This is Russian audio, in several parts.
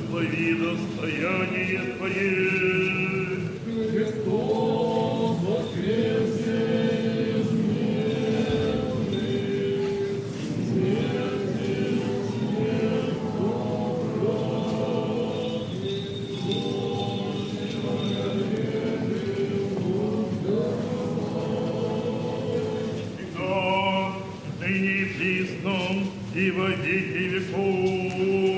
благослови достояние Твое. Христос воскресе из мертвых, смерти смерть ныне и присно, и во веки веков.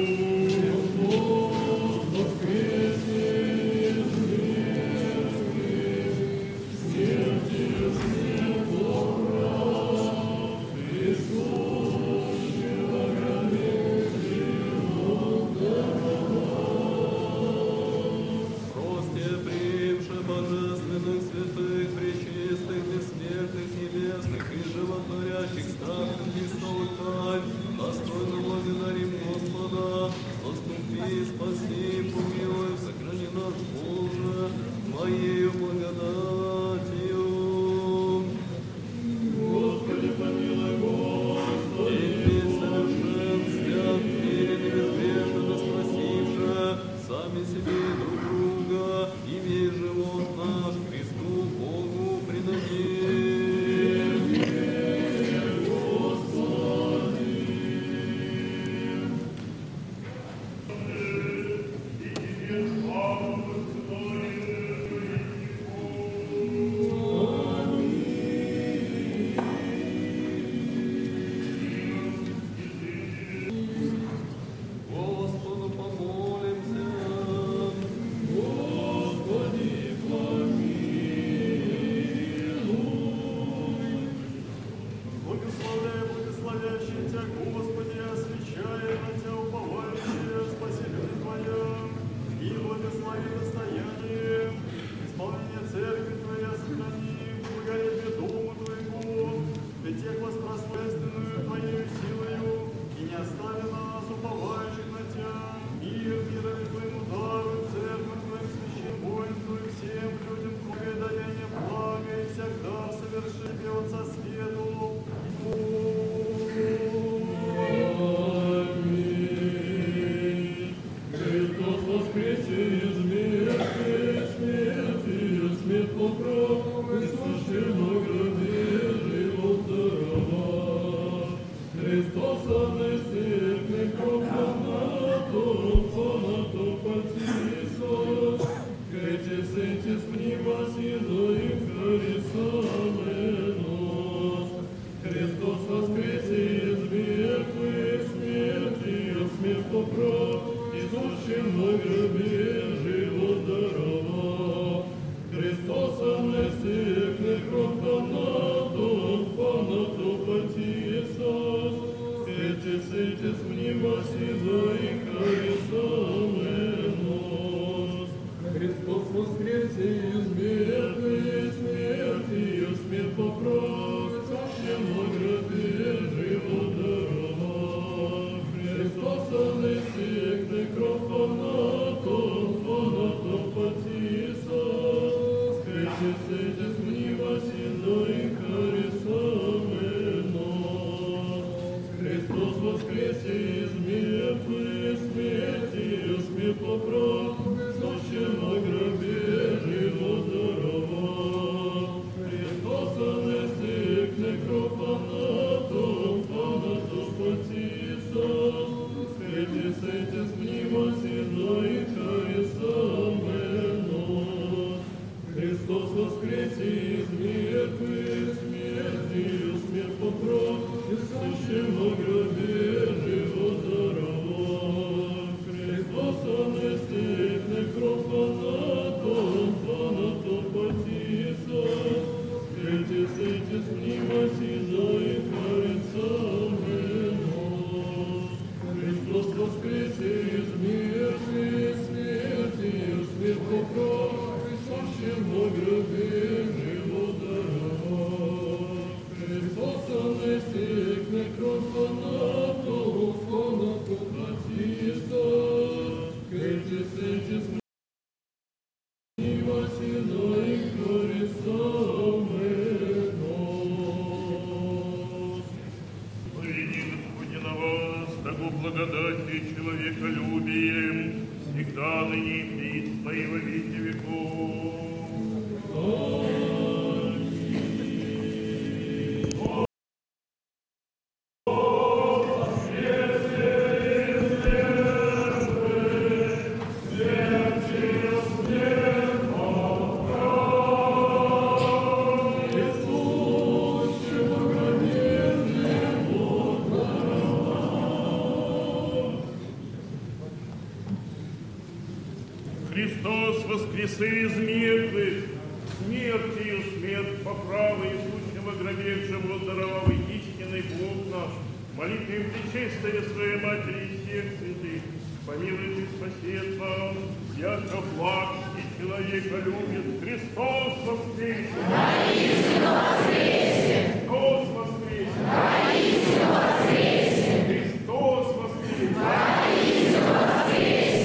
Христос воскресе из мертвых, смерти смерть побрал. Христос человек живот даровал. Просте примше божественных святых, пречистых, бессмертных, небесных и животворящих страшных Христовых тайн, достойно благодарим Господа, заступи, спаси, помилуй, сохрани нас, Боже, Твоею благодатью. Господи, помилуй, Господи. И совершен свят, верен и безгрешен, да спросивше сами себе и друг друга, и весь живот наш Христу Богу предадим. Господи. И тебе славу Господу помолимся. Господи, помилуй. Благословляй, благословящий Тебя, Господи, освящая на Тебя уповающие, спаситель Твоя, и благослови достояние, исполнение церкви Твоя сохрани, благолепие Дому Твоего, и тех воспространственную Твоею силою, и не остави нас, уповающих на Тебя, мир мирови Твоему дару, церковь Твоим священным воинству и всем людям Твое даяние блага, и всегда соверши Тебе Отца свету. Аминь. Христос воскресе из мертвых, смертью смерть поправ, и сущему гробе живот даровал. Христос односердный кровь фанату потисос, Христос сентис пнимас едоим харисаменос. Христос воскресе из мертвых, смертью смерть поправ, и сущему гробе живот даровал. Христос односердный кровь фанату потисос, Христос пнимас едоим харисаменос. Христос воскресе из мертвых, смертью смерть поправ, сущему гробе живот даровал. Христос односердный кровь фанату потисос, Христос пнимас едоим харисаменос. Христос воскресе из мертвых, смертью смерть поправ, сущему гробе живот даровал. Христос односердный кровь фанату потисос, Христос пнимас едоим харисаменос. Христос воскресе из мертвых, смертью смерть поправ, сущему гробе живот даровал. Христос односердный кровь фанату потисос, Христос пнимас едоим харисаменос. Христос воскресе из мертвых, смертью смерть поправ, сущему гробе живот даровал. Христос односердный кровь фанату потисос, Христос пнимас едоим харисаменос. Поведи, Господи, на вас, того благодати и человеколюбием, всегда, ныне и присно, и во веки веков. Христос воскресы из мертвых, смертью смерть поправы и сущего гробевшего здорового истинный Бог наш, молитвы пречистой своей Матери и всех святых, помилуй и спаси нас, яко благ и человека любит. Христос воскресе! Воистину воскресе! Христос воскресе! Воистину воскресе! Христос воскресе! Воистину воскресе!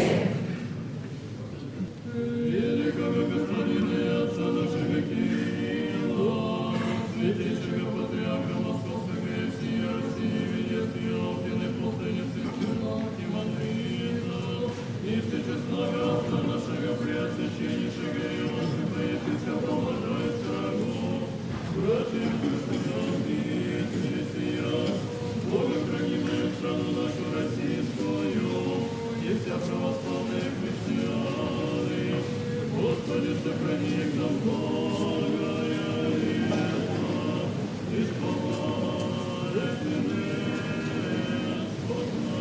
Великого Господина и Отца нашего Кирилла, святейшего Патриарха Московского и всей России, Велестия, Алкины, Пустыни, Священного Тимофея, и всечестного Отца нашего Преосвященнейшего Иосифа, епископа Мадайского, братьев христиан, христиан, Бога хранимую страну нашу российскую, и вся православная христиане, Господи, сохрани их нам благое лето, и спомогай мне, Господа.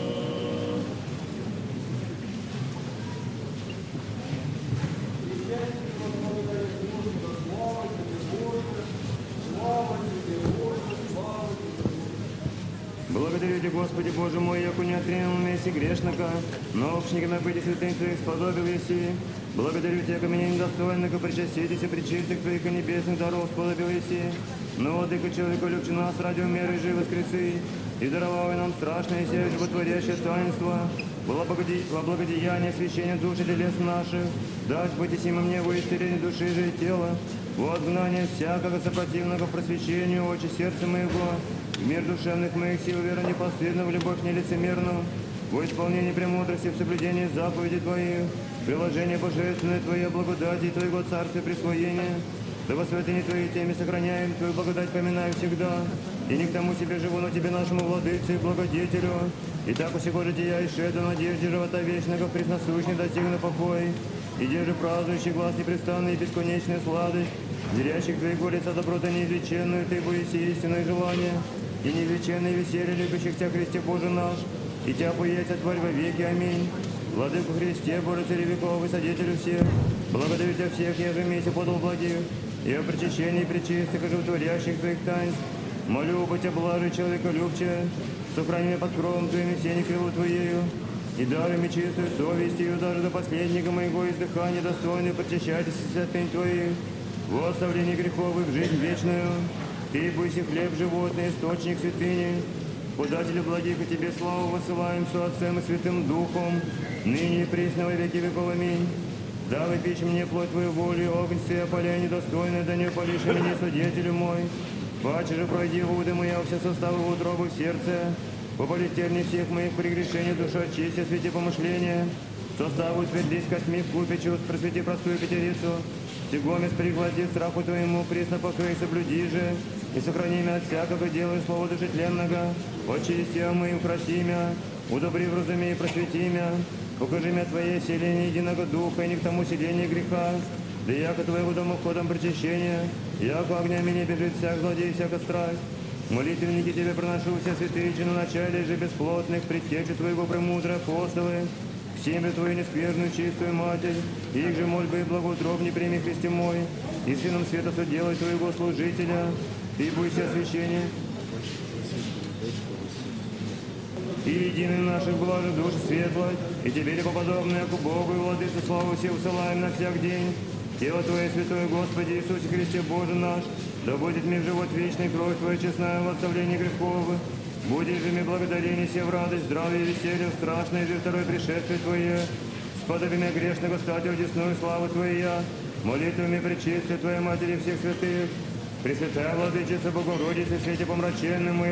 Благодарю Тебя, Господи Боже мой, яко не отринул месси грешника, но общниками быть святым Твоих сподобил еси. Благодарю Тебя, ко меня недостойника, причаститесь и причистых Твоих и небесных даров сподобил еси. Но владыка человеку любче нас ради умеры живы воскресы, и даровал нам страшное сие животворящее таинство, во благодеяние освящения души телес наших, дать быть и сим мне во исцеление души же и тела, во отгнание всякого сопротивного просвещению очи сердца моего, в мир душевных моих сил, веру непостыдно, в любовь нелицемерную, во исполнении премудрости, в соблюдении заповедей Твоих, приложение божественное Твое, благодати и Твоего царствия присвоения, да во святыне Твоей теме сохраняем Твою благодать, поминаю всегда, и не к тому себе живу, но Тебе нашему владыце и благодетелю, и так усего жития и шеду надежде живота вечного, пресносущный достигну покой, и держи празднующий глаз непрестанный и бесконечная сладость, зрящих Твоего лица доброта неизреченную, Ты боиси истинное желание, и неизреченное веселье любящих Тебя, Христе Боже наш, и Тебя поесть отварь во веки. Аминь. Владыку Христе, Боже, Царе веков, и Содетелю всех, благодарю Тебя всех, я же вместе подал благих, и о причащении пречистых и животворящих Твоих таинств, молю быть облажи человека любче, сохрани меня под кровом Твоим и все крылу Твоею, и даруй мне чистую совесть, и даже до последнего моего издыхания достойную причащайтесь святынь Твоих, во оставлении грехов и в жизнь вечную. Ты буйся хлеб животный, источник святыни, подателю благих, и Тебе славу высылаем со Отцем и Святым Духом, ныне и присно во веки веков. Аминь. Да выпечь мне плоть Твою волю, огонь сей опаляй недостойный, да не упалишь меня, свидетелю мой. Паче же пройди воды моя, все составы в утробу в сердце, попали терни всех моих прегрешений, душа очисти, освети помышления, составу утвердись косми в купе чувств, просвети простую пятерицу, сигомец приглади страху Твоему, присно покрой, соблюди же, и сохрани меня от всякого дела и слова души тленного, очисти мы, украси меня, удобри в разуме и просвети меня, покажи мне Твое селение единого духа, и не к тому селению греха, да яко Твоего дома входом причащения, яко огнями не бежит всяк злодей, всяка страсть. Молитвенники Тебе проношу все святые, на начале же бесплотных, предтечи Твоего премудрые апостолы, к семье Твою нескверную чистую Матерь, их же мольбы и благоутробни прими, Христе мой, и Сыном света соделай Твоего служителя, Ты бойся освящения. И единый наших блажи души светлой, и Тебе лепоподобная к Богу и Владыце славу все усылаем на всяк день. Тело Твое святое, Господи Иисусе Христе Боже наш, да будет мне в живот вечный, кровь Твоя честная в отставлении грехов. Будешь же мне благодарение все в радость, здравие и веселье, страшное же второе пришествие Твое. Сподоби меня грешного стать одесную славу Твоя, молитвами пречистия Твоей Матери всех святых, Пресвятая Владычица Богородица, в свете помраченному